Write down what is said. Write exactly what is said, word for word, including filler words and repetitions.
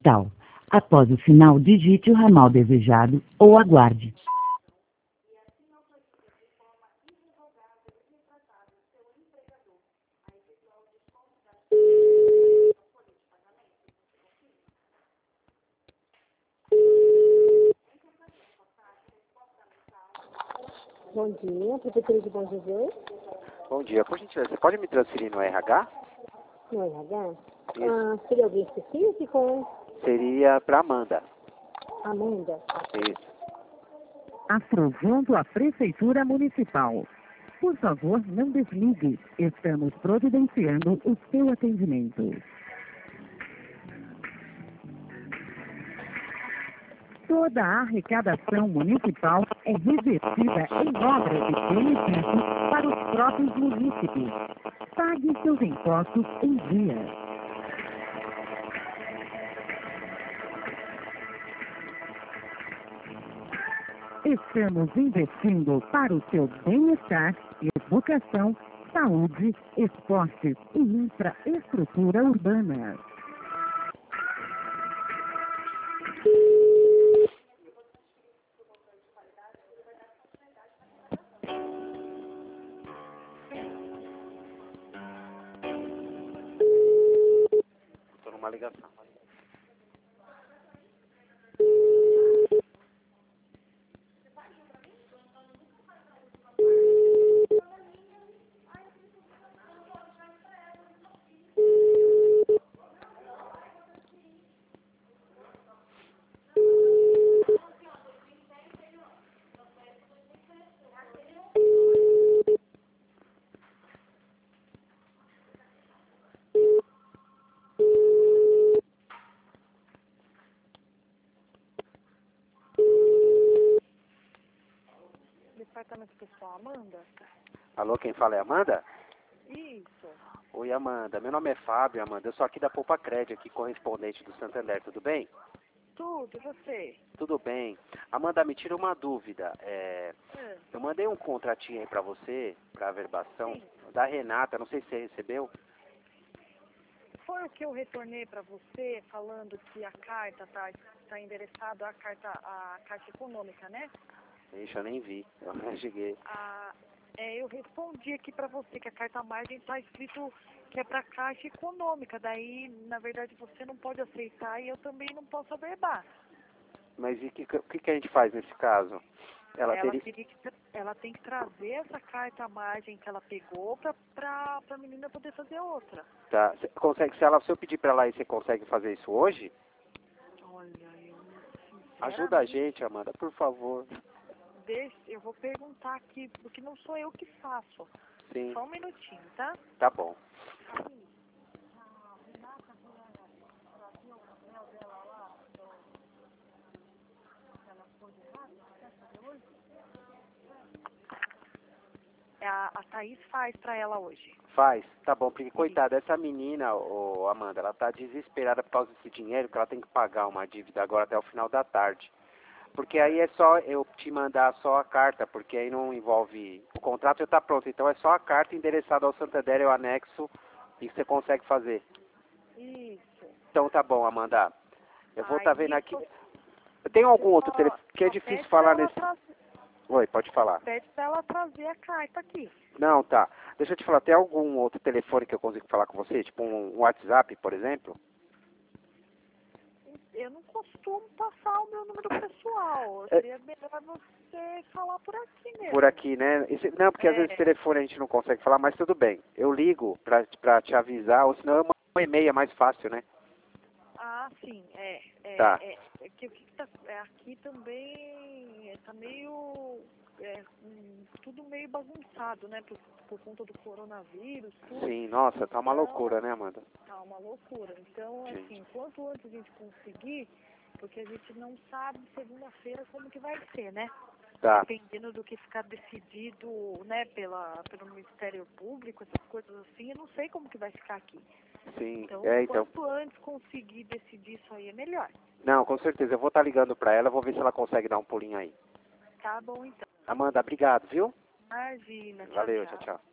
Tal. Após o sinal, digite o ramal desejado ou aguarde. Bom dia, Prefeitura de Bom Jesus. Bom dia, por gentileza, você pode me transferir no R H? No R H? Isso. Ah, seria alguém específico? Seria para Amanda. Amanda? Isso. Aprovando a Prefeitura Municipal. Por favor, não desligue. Estamos providenciando o seu atendimento. Toda a arrecadação municipal é revertida em obras e benefícios para os próprios munícipes. Pague seus impostos em dia. Estamos investindo para o seu bem-estar, educação, saúde, esportes e infraestrutura urbana. Estou numa ligação. Departamento Pessoal, Amanda? Alô, quem fala é Amanda? Isso. Oi, Amanda. Meu nome é Fábio, Amanda. Eu sou aqui da Poupa Crédito, aqui correspondente do Santander. Tudo bem? Tudo, e você? Tudo bem. Amanda, me tira uma dúvida. É, É. eu mandei um contratinho aí para você, para averbação, Sim. da Renata. Não sei se você recebeu. Foi o que eu retornei para você falando que a carta está tá endereçada à carta, à Caixa Econômica, né? Ixi, eu nem vi. Eu nem cheguei. Ah, é, eu respondi aqui para você que a carta margem está escrito que é para Caixa Econômica. Daí, na verdade, você não pode aceitar e eu também não posso averbar. Mas e que- o que, que a gente faz nesse caso? Ela Ela, teria... teria que, tra- ela tem que trazer essa carta margem que ela pegou para a menina poder fazer outra. Tá. Você consegue, se, ela, se eu pedir para ela aí, você consegue fazer isso hoje? Olha, eu Ajuda a sinceramente, gente, Amanda, por favor. deixa, eu vou perguntar aqui, porque não sou eu que faço. Sim, Só um minutinho, tá? tá bom. A, a Thaís faz para ela hoje. Faz, tá bom, porque coitada, essa menina, ô, Amanda, ela tá desesperada por causa desse dinheiro, que ela tem que pagar uma dívida agora até o final da tarde. Porque aí é só eu te mandar só a carta, porque aí não envolve... O contrato já tá pronto, então é só a carta endereçada ao Santander, eu anexo, e você consegue fazer. Isso. Então tá bom, Amanda. Eu vou estar Aí vendo aqui... só, Tem algum você outro só, telefone, que é só difícil pede pra falar ela nesse... trazer, Oi, pode falar. pede pra ela trazer a carta aqui. Não, tá. Deixa eu te falar, tem algum outro telefone que eu consigo falar com você? Tipo um WhatsApp, por exemplo? Eu não costumo passar o meu número pessoal. É. Seria melhor você falar por aqui mesmo. Por aqui, né? Esse- não, porque às É. vezes o telefone a gente não consegue falar, mas tudo bem. Eu ligo pra, pra te avisar, ou senão eu mando um e-mail, é mais fácil, né? Ah, sim, é. é, Tá. é, é que o que que tá, é, aqui também é, tá meio. É, hum, tudo meio bagunçado, né? Por, por conta do coronavírus, tudo. Sim, nossa, tá uma Então, loucura, né, Amanda? tá uma loucura. Então, Gente. assim, quanto antes a gente conseguir, porque a gente não sabe segunda-feira como que vai ser, né? Tá. Dependendo do que ficar decidido, né, pela, pelo Ministério Público, essas coisas assim, eu não sei como que vai ficar aqui. Sim. Então, É, então. quanto antes conseguir decidir isso aí é melhor. Não, com certeza. Eu vou estar ligando pra ela, vou ver se ela consegue dar um pulinho aí. Tá bom, então. Amanda, obrigado, viu? Imagina. Tchau, Valeu, tchau. tchau, tchau.